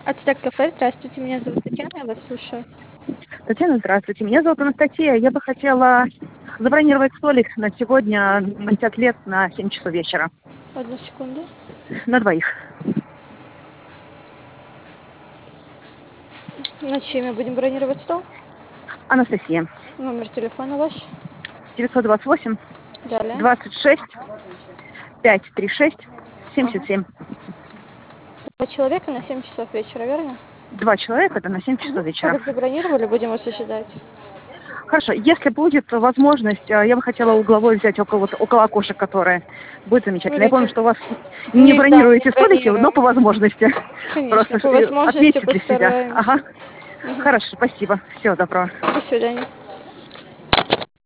Ацтек кафе, здравствуйте, меня зовут Татьяна, я вас слушаю. Татьяна, здравствуйте. Меня зовут Анастасия. Я бы хотела забронировать столик на сегодня на 50 лет на 7 часов вечера. Одну секунду. На двоих. На чем мы будем бронировать стол? Анастасия. Номер телефона ваш? 928 Далее. 26 536 77. Два человека на 7 часов вечера, верно? Два человека, это на 7 часов вечера. Столик забронировали, будем вас ожидать. Хорошо, если будет возможность, я бы хотела угловой взять около окошек, которые будет замечательно. Я помню, что у вас не бронируете столики, но по возможности. Конечно, Просто по возможности отметьте для себя. постараемся. Ага. Хорошо, спасибо. Всего доброго. До свидания.